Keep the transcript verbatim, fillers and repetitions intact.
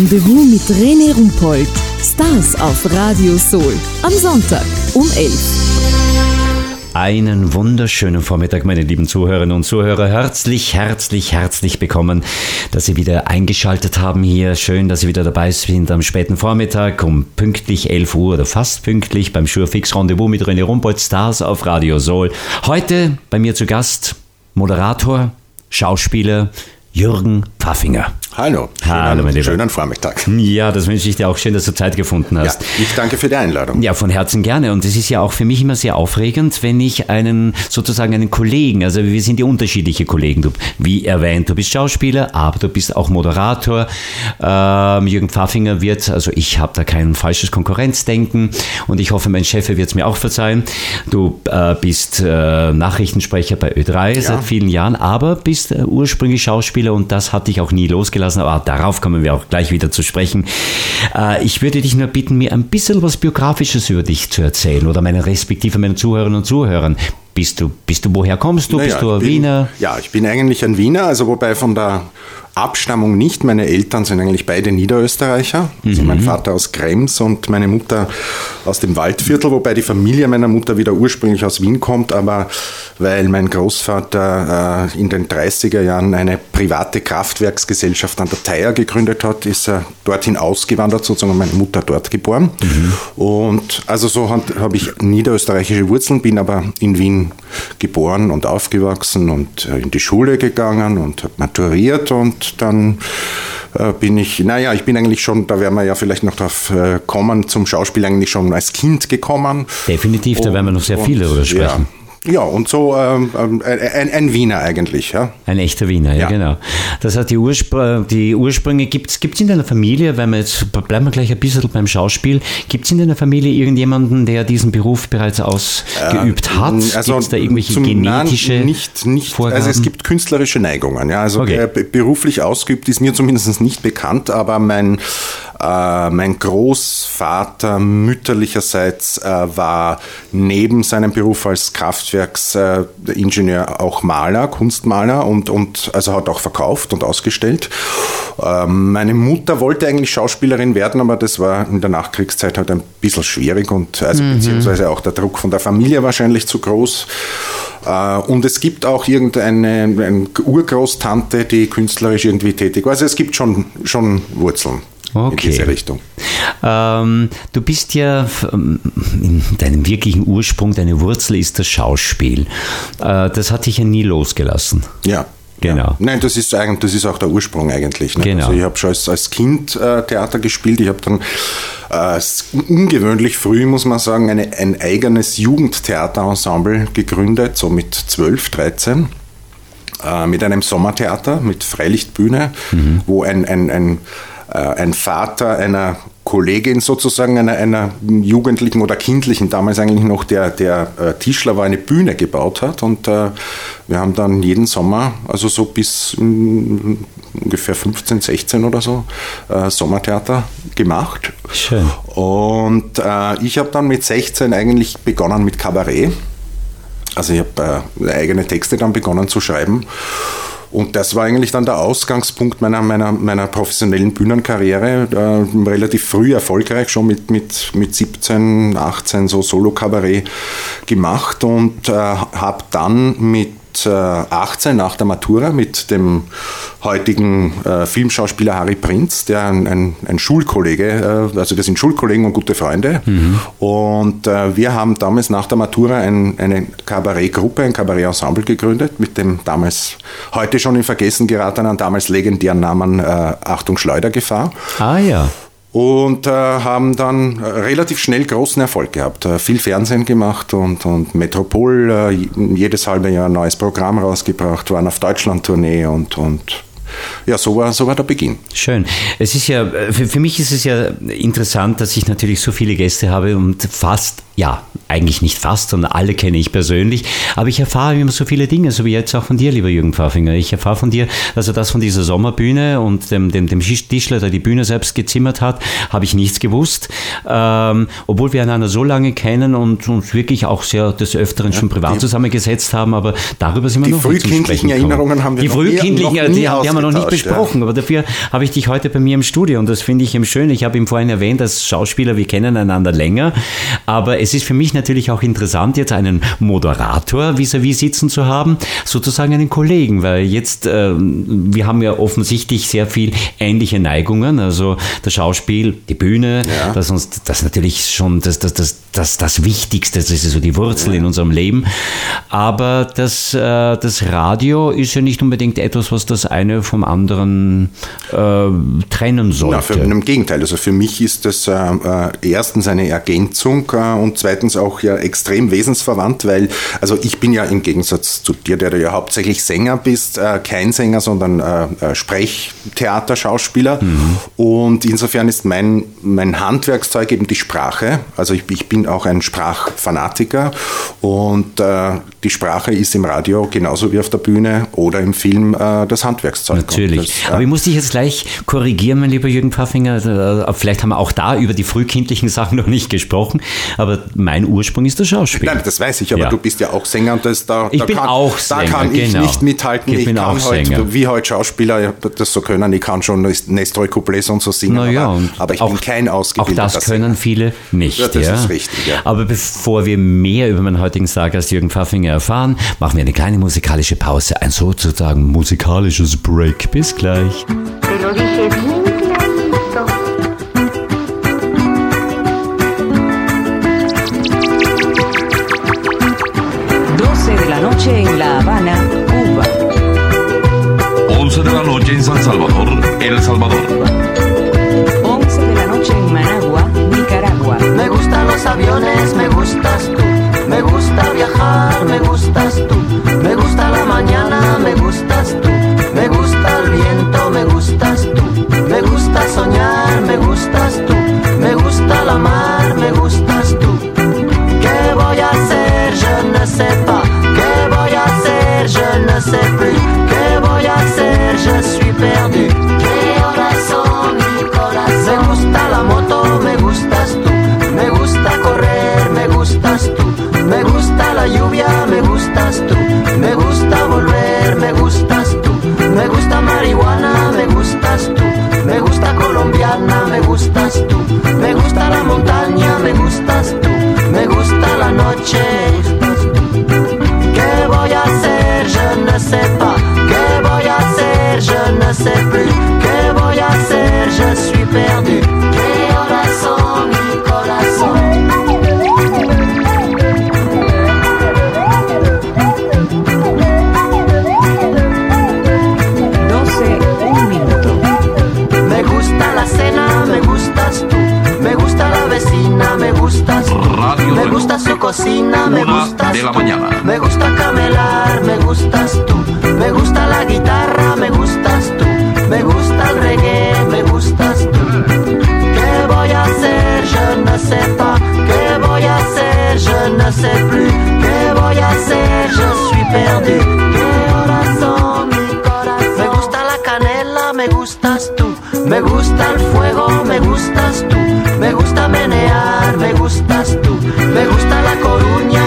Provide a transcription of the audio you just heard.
Fix-Rendezvous mit René Rumpold. Stars auf Radio Soul. Am Sonntag um elf. Einen wunderschönen Vormittag, meine lieben Zuhörerinnen und Zuhörer. Herzlich, herzlich, herzlich willkommen, dass Sie wieder eingeschaltet haben hier. Schön, dass Sie wieder dabei sind am späten Vormittag um pünktlich elf Uhr oder fast pünktlich beim Sure Fix Rendezvous mit René Rumpold, Stars auf Radio Soul. Heute bei mir zu Gast Moderator, Schauspieler Jürgen Pfaffinger. Hallo, Hallo, mein Lieber. Schönen Vormittag. Ja, das wünsche ich dir auch. Schön, dass du Zeit gefunden hast. Ja, ich danke für die Einladung. Ja, von Herzen gerne. Und es ist ja auch für mich immer sehr aufregend, wenn ich einen, sozusagen einen Kollegen, also wir sind ja unterschiedliche Kollegen. Du, wie erwähnt, du bist Schauspieler, aber du bist auch Moderator. Ähm, Jürgen Pfaffinger wird, also ich habe da kein falsches Konkurrenzdenken und ich hoffe, mein Chef wird es mir auch verzeihen. Du äh, bist äh, Nachrichtensprecher bei Ö drei ja. seit vielen Jahren, aber bist äh, ursprünglich Schauspieler und das hat dich auch nie losgelassen. Aber darauf kommen wir auch gleich wieder zu sprechen. Ich würde dich nur bitten, mir ein bisschen was Biografisches über dich zu erzählen oder meinen respektive meinen Zuhörerinnen und Zuhörern. Bist du, bist du, woher kommst du? Naja, bist du ein bin, Wiener? Ja, ich bin eigentlich ein Wiener, also wobei von der Abstammung nicht. Meine Eltern sind eigentlich beide Niederösterreicher. Also mhm. mein Vater aus Krems und meine Mutter aus dem Waldviertel, wobei die Familie meiner Mutter wieder ursprünglich aus Wien kommt, aber weil mein Großvater äh, in den dreißiger Jahren eine private Kraftwerksgesellschaft an der Theier gegründet hat, ist er dorthin ausgewandert, sozusagen meine Mutter dort geboren. Mhm. Und also so habe ich niederösterreichische Wurzeln, bin aber in Wien geboren und aufgewachsen und äh, in die Schule gegangen und habe maturiert und dann äh, bin ich, naja, ich bin eigentlich schon, da werden wir ja vielleicht noch drauf äh, kommen, zum Schauspiel eigentlich schon als Kind gekommen. Definitiv, und, da werden wir noch sehr viel darüber sprechen. Ja. Ja, und so ähm, ein, ein Wiener eigentlich. Ja. Ein echter Wiener, ja, ja. Genau. Das heißt, die, Urspr- die Ursprünge gibt es in deiner Familie, wenn wir jetzt, bleiben wir gleich ein bisschen beim Schauspiel, gibt es in deiner Familie irgendjemanden, der diesen Beruf bereits ausgeübt hat? Ähm, also gibt es da irgendwelche zum, genetische nein, nicht, nicht, Vorgaben? Also es gibt künstlerische Neigungen. Ja. Also okay. äh, beruflich ausgeübt ist mir zumindest nicht bekannt, aber mein Mein Großvater mütterlicherseits äh, war neben seinem Beruf als Kraftwerksingenieur äh, auch Maler, Kunstmaler und, und also hat auch verkauft und ausgestellt. Äh, meine Mutter wollte eigentlich Schauspielerin werden, aber das war in der Nachkriegszeit halt ein bisschen schwierig und also mhm. beziehungsweise auch der Druck von der Familie wahrscheinlich zu groß. Äh, und es gibt auch irgendeine eine Urgroßtante, die künstlerisch irgendwie tätig war. Also es gibt schon, schon Wurzeln. Okay. In diese Richtung. Ähm, du bist ja, in deinem wirklichen Ursprung, deine Wurzel ist das Schauspiel. Äh, das hat dich ja nie losgelassen. Ja. Genau. Ja. Nein, das ist eigentlich, das ist auch der Ursprung eigentlich. Ne? Genau. Also ich habe schon als, als Kind äh, Theater gespielt. Ich habe dann äh, ungewöhnlich früh, muss man sagen, eine, ein eigenes Jugendtheaterensemble gegründet, so mit zwölf, dreizehn. Äh, mit einem Sommertheater, mit Freilichtbühne, mhm. wo ein, ein, ein ein Vater einer Kollegin sozusagen, einer, einer Jugendlichen oder Kindlichen, damals eigentlich noch der, der äh, Tischler war, eine Bühne gebaut hat und äh, wir haben dann jeden Sommer, also so bis mh, ungefähr fünfzehn, sechzehn oder so, äh, Sommertheater gemacht. Schön. Und äh, ich habe dann mit sechzehn eigentlich begonnen mit Kabarett. Also ich habe äh, eigene Texte dann begonnen zu schreiben. Und das war eigentlich dann der Ausgangspunkt meiner, meiner, meiner professionellen Bühnenkarriere. Äh, relativ früh erfolgreich, schon mit, mit, mit siebzehn, achtzehn so Solo-Kabarett gemacht und äh, habe dann mit achtzehn nach der Matura mit dem heutigen äh, Filmschauspieler Harry Prinz, der ein, ein, ein Schulkollege, äh, also wir sind Schulkollegen und gute Freunde. Mhm. Und äh, wir haben damals nach der Matura ein, eine Kabarettgruppe, ein Kabarettensemble gegründet, mit dem damals, heute schon in Vergessen geratenen, damals legendären Namen äh, Achtung Schleudergefahr. Ah ja. Und äh, haben dann äh, relativ schnell großen Erfolg gehabt. Äh, viel Fernsehen gemacht und, und Metropol, äh, jedes halbe Jahr ein neues Programm rausgebracht, waren auf Deutschland-Tournee und, und ja, so war, so war der Beginn. Schön. Es ist ja, für, für mich ist es ja interessant, dass ich natürlich so viele Gäste habe und fast ja, eigentlich nicht fast, sondern alle kenne ich persönlich, aber ich erfahre immer so viele Dinge, so wie jetzt auch von dir, lieber Jürgen Pfaffinger. Ich erfahre von dir, also das von dieser Sommerbühne und dem, dem, dem Tischler, der die Bühne selbst gezimmert hat, habe ich nichts gewusst, ähm, obwohl wir einander so lange kennen und uns wirklich auch sehr des Öfteren schon privat ja, zusammengesetzt haben, aber darüber sind wir noch nicht zum Sprechen gekommen. Die frühkindlichen Erinnerungen haben wir die noch frühkindlichen, nie, noch nie die, die haben wir noch nicht besprochen, ja. Aber dafür habe ich dich heute bei mir im Studio und das finde ich eben schön. Ich habe ihm vorhin erwähnt, als Schauspieler, wir kennen einander länger, aber es ist für mich natürlich auch interessant, jetzt einen Moderator vis-à-vis sitzen zu haben, sozusagen einen Kollegen, weil jetzt, äh, wir haben ja offensichtlich sehr viel ähnliche Neigungen, also das Schauspiel, die Bühne, ja. das uns, das natürlich schon das, das, das, das, das Wichtigste, das ist so die Wurzel ja. in unserem Leben, aber das, äh, das Radio ist ja nicht unbedingt etwas, was das eine vom anderen äh, trennen sollte. Na, für, im Gegenteil, also für mich ist das äh, äh, erstens eine Ergänzung äh, und zweitens auch ja extrem wesensverwandt, weil, also ich bin ja im Gegensatz zu dir, der du ja hauptsächlich Sänger bist, äh, kein Sänger, sondern äh, Sprechtheater-Schauspieler mhm. und insofern ist mein, mein Handwerkszeug eben die Sprache, also ich, ich bin auch ein Sprachfanatiker und äh, die Sprache ist im Radio genauso wie auf der Bühne oder im Film äh, das Handwerkszeug. Natürlich, das, äh, aber ich muss dich jetzt gleich korrigieren, mein lieber Jürgen Pfaffinger, vielleicht haben wir auch da über die frühkindlichen Sachen noch nicht gesprochen, aber mein Ursprung ist der Schauspiel. Nein, das weiß ich, aber ja. du bist ja auch Sänger und das, da, ich da bin kann, auch da Sänger, kann ich genau. nicht mithalten. Ich, ich bin kann auch heute, Sänger. wie heute Schauspieler das so können, ich kann schon Nestroy Couplets und so singen, ja, aber, und aber ich auch, bin kein ausgebildeter Auch das können Sänger. viele nicht. Ja, das ja. ist richtig, ja. Aber bevor wir mehr über meinen heutigen Stargast Jürgen Pfaffinger erfahren, machen wir eine kleine musikalische Pause, ein sozusagen musikalisches Break. Bis gleich. Noche en La Habana, Cuba. once de la noche en San Salvador, El Salvador. once de la noche en Managua, Nicaragua. Me gustan los aviones, me gustas tú. Me gusta viajar, me gustas tú. Me gusta la mañana, me gustas tú. Me gusta el viento, me gustas tú. Me gusta soñar, me gustas tú. Me gusta la mar, me gustas tú. ¿Qué voy a hacer? Je ne sais pas. Je ne sais plus qué voy a hacer, je suis perdu. ¿Qué horas son, mi corazón? Me gusta la moto, me gustas tú. Me gusta correr, me gustas tú. Me gusta la lluvia, me gustas tú. Me gusta volver, me gustas tú. Me gusta marihuana, me gustas tú. Me gusta colombiana, me gustas tú. Me gusta la montaña, me gustas tú. Me gusta la noche. ¿Qué voy a hacer? Je ne sais pas. ¿Qué voy a hacer? Je ne sais plus. ¿Qué voy a hacer? Je suis perdu. ¿Qué horas son, mi corazón? doce, un minuto. Me gusta la cena, me gustas tú. Me gusta la vecina, me gustas tú. Radio me gusta su cocina, me Una gustas de la tú. mañana. Me gusta camelar, me gustas tú. Me gusta la guitarra, me gustas tú. Me gusta el reggae, me gustas tú. ¿Qué voy a hacer? Je ne sais pas. ¿Qué voy a hacer? Je ne sais plus. ¿Qué voy a hacer? Je suis perdu. ¿Qué horas son, mi corazón? Me gusta la canela, me gustas tú. Me gusta el fuego, me gustas tú. Me gusta menear, me gustas tú. Me gusta la Coruña,